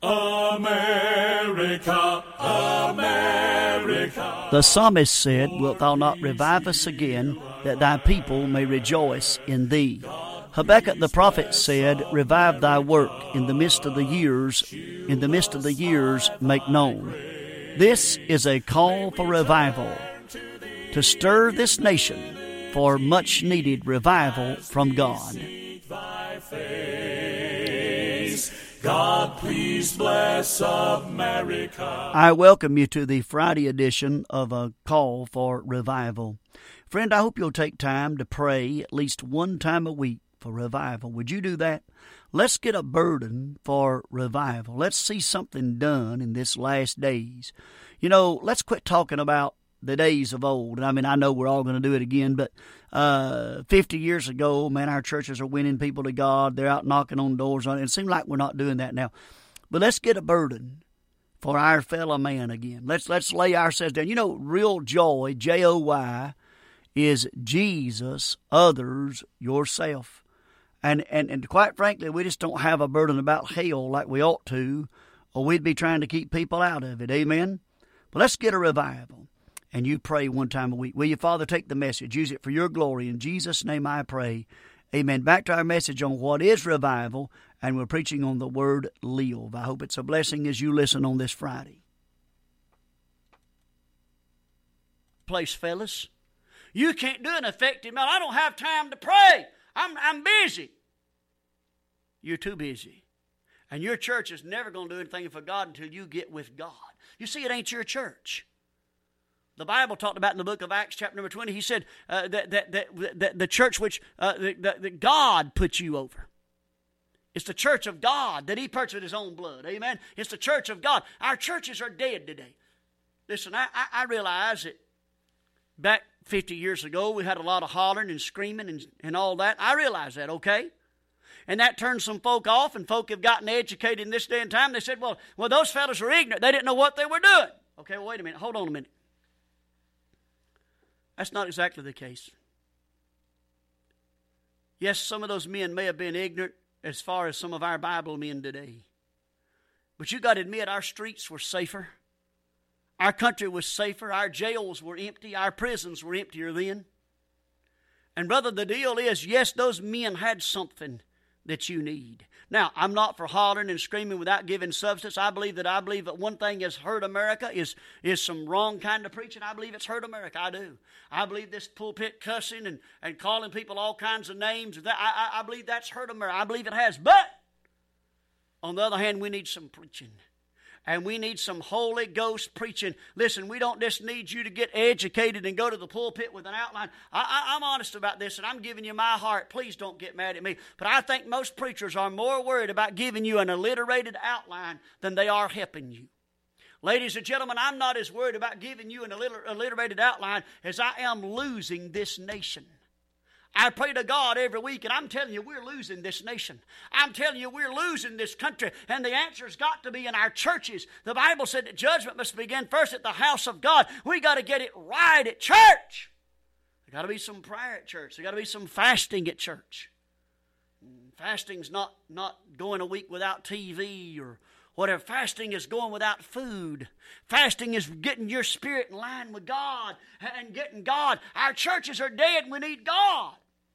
America, America. The psalmist said, "Wilt thou not revive us again, that thy people may rejoice in thee?" Habakkuk the prophet said, "Revive thy work in the midst of the years, make known." This is a call for revival, to stir this nation for much needed revival from God. God, please bless America. I welcome you to the Friday edition of A Call for Revival. Friend, I hope you'll take time to pray at least one time a week for revival. Would you do that? Let's get a burden for revival. Let's see something done in this last days. You know, let's quit talking about the days of old. I mean, I know we're all going to do it again, but 50 years ago, man, our churches are winning people to God. They're out knocking on doors. It seems like we're not doing that now. But let's get a burden for our fellow man again. Let's lay ourselves down. You know, real joy, Joy, is Jesus, others, yourself. And quite frankly, we just don't have a burden about hell like we ought to, or we'd be trying to keep people out of it. Amen? But let's get a revival. And you pray one time a week. Will you, Father, take the message, use it for your glory. In Jesus' name I pray. Amen. Back to our message on what is revival, and we're preaching on the word live. I hope it's a blessing as you listen on this Friday. Place, fellas. You can't do an effective, man. I don't have time to pray. I'm busy. You're too busy. And your church is never going to do anything for God until you get with God. You see, it ain't your church. The Bible talked about in the book of Acts, chapter number 20, he said that the church which that God put you over. It's the church of God that he purchased with his own blood. Amen? It's the church of God. Our churches are dead today. Listen, I realize that back 50 years ago, we had a lot of hollering and screaming and all that. I realize that, okay? And that turned some folk off, and folk have gotten educated in this day and time. They said, well, those fellows were ignorant. They didn't know what they were doing. Okay, well, wait a minute. Hold on a minute. That's not exactly the case. Yes, some of those men may have been ignorant as far as some of our Bible men today. But you got to admit, our streets were safer. Our country was safer. Our jails were empty. Our prisons were emptier then. And brother, the deal is, yes, those men had something that you need. Now, I'm not for hollering and screaming without giving substance. I believe that one thing has hurt America is some wrong kind of preaching. I believe it's hurt America. I do. I believe this pulpit cussing and calling people all kinds of names. I believe that's hurt America. I believe it has. But, on the other hand, we need some preaching. And we need some Holy Ghost preaching. Listen, we don't just need you to get educated and go to the pulpit with an outline. I'm honest about this, and I'm giving you my heart. Please don't get mad at me. But I think most preachers are more worried about giving you an alliterated outline than they are helping you. Ladies and gentlemen, I'm not as worried about giving you an alliterated outline as I am losing this nation. I pray to God every week, and I'm telling you, we're losing this nation. I'm telling you, we're losing this country, and the answer's got to be in our churches. The Bible said that judgment must begin first at the house of God. We got to get it right at church. There got to be some prayer at church. There got to be some fasting at church. Fasting's not going a week without TV or whatever. Fasting is going without food. Fasting is getting your spirit in line with God and getting God. Our churches are dead, and we need God.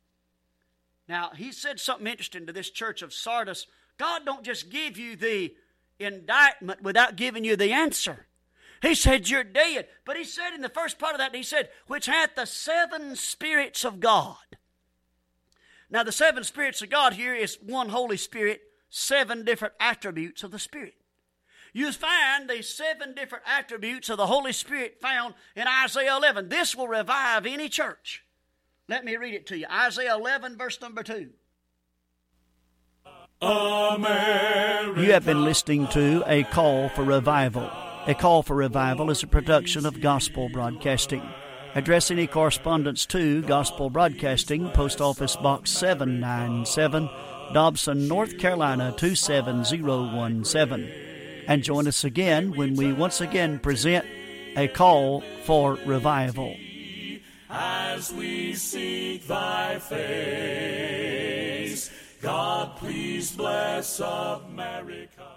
Now, he said something interesting to this church of Sardis. God don't just give you the indictment without giving you the answer. He said, you're dead. But he said in the first part of that, he said, which hath the 7 spirits of God. Now, the 7 spirits of God here is one Holy Spirit, 7 different attributes of the Spirit. You find the 7 different attributes of the Holy Spirit found in Isaiah 11. This will revive any church. Let me read it to you. Isaiah 11, verse number 2. America. You have been listening to A Call for Revival. A Call for Revival is a production of Gospel Broadcasting. Address any correspondence to Gospel Broadcasting, Post Office Box 797, Dobson, North Carolina 27017. And join us again when we once again present A Call for Revival. As we seek thy face, God, please bless America.